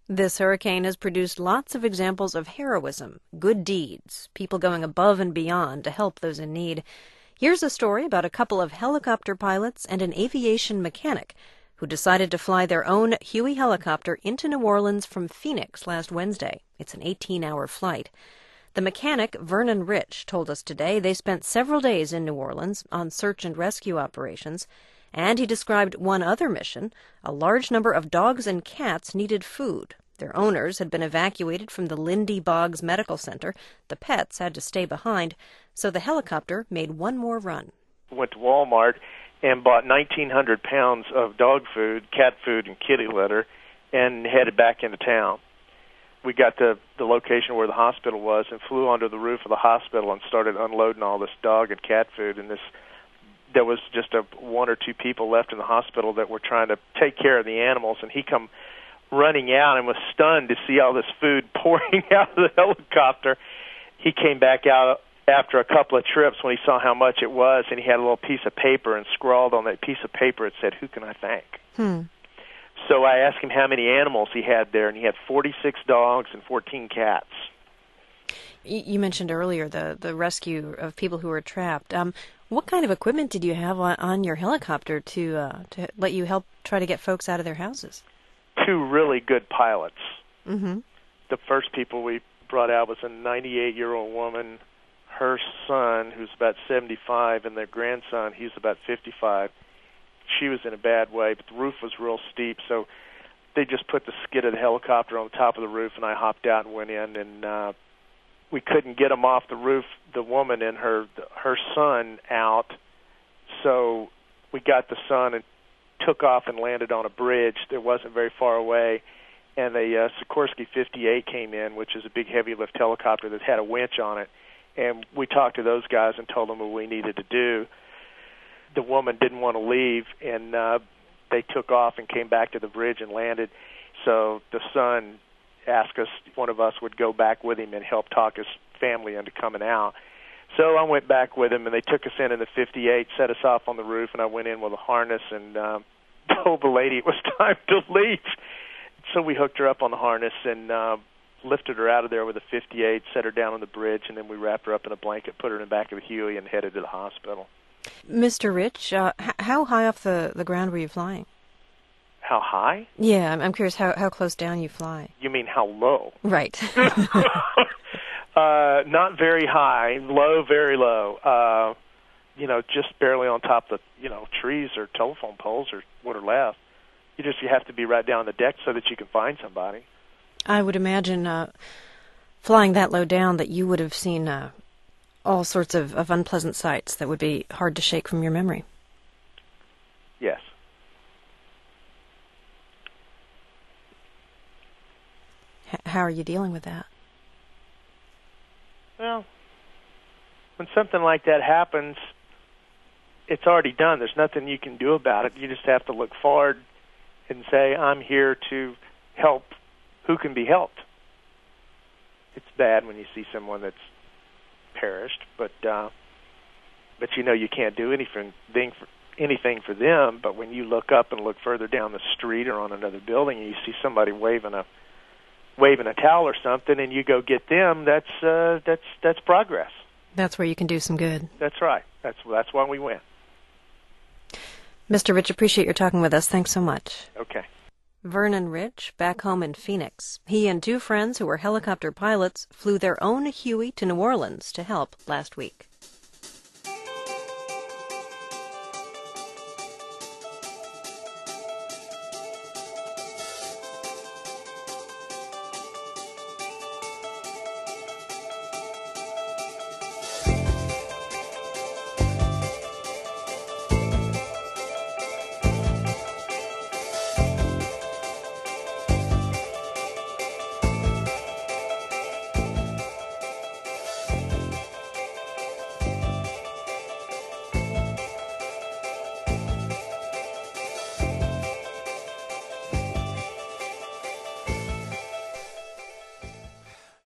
This hurricane has produced lots of examples of heroism, good deeds, people going above and beyond to help those in need. Here's a story about a couple of helicopter pilots and an aviation mechanic who decided to fly their own Huey helicopter into New Orleans from Phoenix last Wednesday. It's an 18-hour flight. The mechanic, Vernon Rich, told us today they spent several days in New Orleans on search and rescue operations, and he described one other mission. A large number of dogs and cats needed food. Their owners had been evacuated from the Lindy Boggs Medical Center. The pets had to stay behind, so the helicopter made one more run. Went to Walmart and bought 1,900 pounds of dog food, cat food, and kitty litter, and headed back into town. We got to the location where the hospital was and flew onto the roof of the hospital and started unloading all this dog and cat food. And there was just one or two people left in the hospital that were trying to take care of the animals, and he come running out and was stunned to see all this food pouring out of the helicopter. He came back out after a couple of trips when he saw how much it was, and he had a little piece of paper, and scrawled on that piece of paper it said, "Who can I thank?" So I asked him how many animals he had there, and he had 46 dogs and 14 cats. You mentioned earlier the rescue of people who were trapped. What kind of equipment did you have on your helicopter to let you help try to get folks out of their houses? Two really good pilots. Mm-hmm. The first people we brought out was a 98-year-old woman, her son, who's about 75, and their grandson, he's about 55. She was in a bad way, but the roof was real steep, so they just put the skid of the helicopter on the top of the roof, and I hopped out and went in, and we couldn't get them off the roof, the woman and her son out, so we got the son and took off and landed on a bridge that wasn't very far away, and a Sikorsky 58 came in, which is a big heavy-lift helicopter that had a winch on it, and we talked to those guys and told them what we needed to do. The woman didn't want to leave, and they took off and came back to the bridge and landed. So the son asked us if one of us would go back with him and help talk his family into coming out. So I went back with him, and they took us in the 58, set us off on the roof, and I went in with a harness and told the lady it was time to leave. So we hooked her up on the harness and lifted her out of there with a 58, set her down on the bridge, and then we wrapped her up in a blanket, put her in the back of a Huey, and headed to the hospital. Mr. Rich, how high off the ground were you flying? How high? Yeah, I'm curious how close down you fly. You mean how low? Right. Not very high, low, very low. Just barely on top of trees or telephone poles or what are left. You have to be right down on the deck so that you can find somebody. I would imagine flying that low down that you would have seen all sorts of unpleasant sights that would be hard to shake from your memory. Yes. How are you dealing with that? Well, when something like that happens, it's already done. There's nothing you can do about it. You just have to look forward and say, I'm here to help who can be helped. It's bad when you see someone that's perished, but you can't do anything for them. But when you look up and look further down the street or on another building and you see somebody waving a towel or something, and you go get them, that's progress. That's where you can do some good. That's right. That's why we went. Mr. Rich, appreciate your talking with us. Thanks so much. Okay. Vernon Rich, back home in Phoenix. He and two friends who were helicopter pilots flew their own Huey to New Orleans to help last week.